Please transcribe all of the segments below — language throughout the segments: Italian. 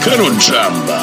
Caro Giamba.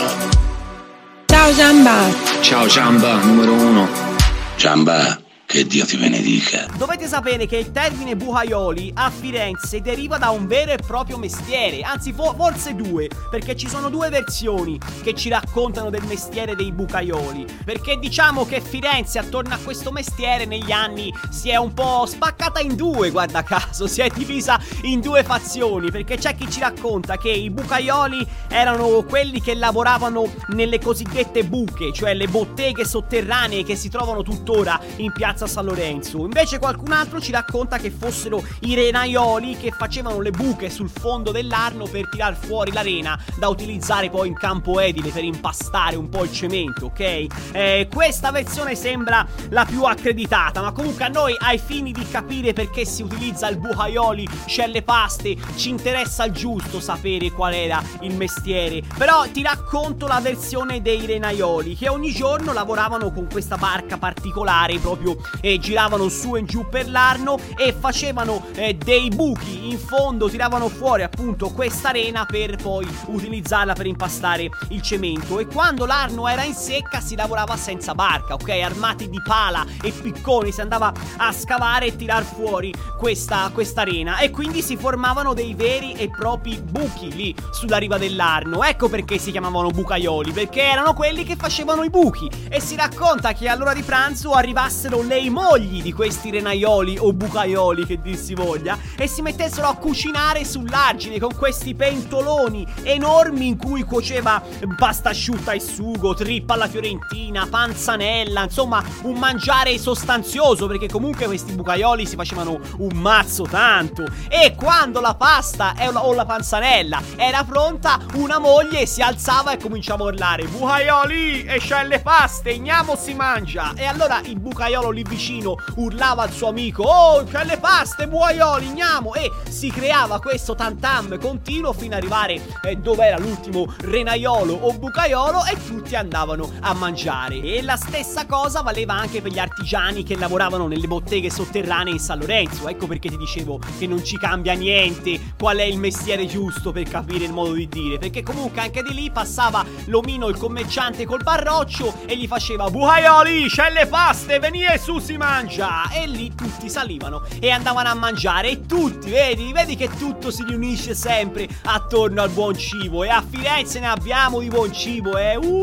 Ciao Giamba. Ciao Giamba, numero 1. Giamba, che Dio ti benedica. Dovete sapere che il termine bucaioli a Firenze deriva da un vero e proprio mestiere, anzi forse due, perché ci sono due versioni che ci raccontano del mestiere dei bucaioli. Perché diciamo che Firenze attorno a questo mestiere negli anni si è un po' spaccata in due, guarda caso, si è divisa in due fazioni, perché c'è chi ci racconta che i bucaioli erano quelli che lavoravano nelle cosiddette buche, cioè le botteghe sotterranee che si trovano tuttora in piazza San Lorenzo. Invece qualcun altro ci racconta che fossero i renaioli che facevano le buche sul fondo dell'Arno per tirar fuori la rena da utilizzare poi in campo edile per impastare un po' il cemento, ok? Questa versione sembra la più accreditata, ma comunque a noi, ai fini di capire perché si utilizza il bucaioli, scelle paste, ci interessa il giusto sapere qual era il mestiere. Però ti racconto la versione dei renaioli, che ogni giorno lavoravano con questa barca particolare proprio e giravano su e giù per l'Arno e facevano dei buchi in fondo, tiravano fuori appunto questa rena per poi utilizzarla per impastare il cemento. E quando l'Arno era in secca si lavorava senza barca, ok? Armati di pala e picconi si andava a scavare e tirar fuori questa rena, e quindi si formavano dei veri e propri buchi lì sulla riva dell'Arno. Ecco perché si chiamavano bucaioli, perché erano quelli che facevano i buchi. E si racconta che all'ora di pranzo arrivassero le mogli di questi renaioli o bucaioli, che dir si voglia, e si mettessero a cucinare sull'argine con questi pentoloni enormi in cui cuoceva pasta asciutta e sugo, trippa alla fiorentina, panzanella, insomma un mangiare sostanzioso, perché comunque questi bucaioli si facevano un mazzo tanto. E quando la pasta o la panzanella era pronta, una moglie si alzava e cominciava a urlare: bucaioli, e scelle paste, igniamo si mangia. E allora il bucaiolo lì vicino urlava al suo amico: oh, c'è le paste, buaioli, igniamo. E si creava questo tantam continuo fino ad arrivare dove era l'ultimo renaiolo o bucaiolo, e tutti andavano a mangiare. E la stessa cosa valeva anche per gli artigiani che lavoravano nelle botteghe sotterranee in San Lorenzo. Ecco perché ti dicevo che non ci cambia niente qual è il mestiere giusto per capire il modo di dire, perché comunque anche di lì passava l'omino, il commerciante col barroccio, e gli faceva: bucaioli, c'è le paste, venite su si mangia. E lì tutti salivano e andavano a mangiare, e tutti, vedi che tutto si riunisce sempre attorno al buon cibo. E a Firenze ne abbiamo di buon cibo,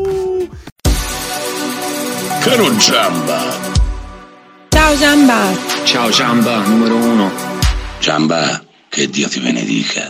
Caro Giamba. Ciao Giamba. Ciao Giamba, numero 1. Giamba, che Dio ti benedica.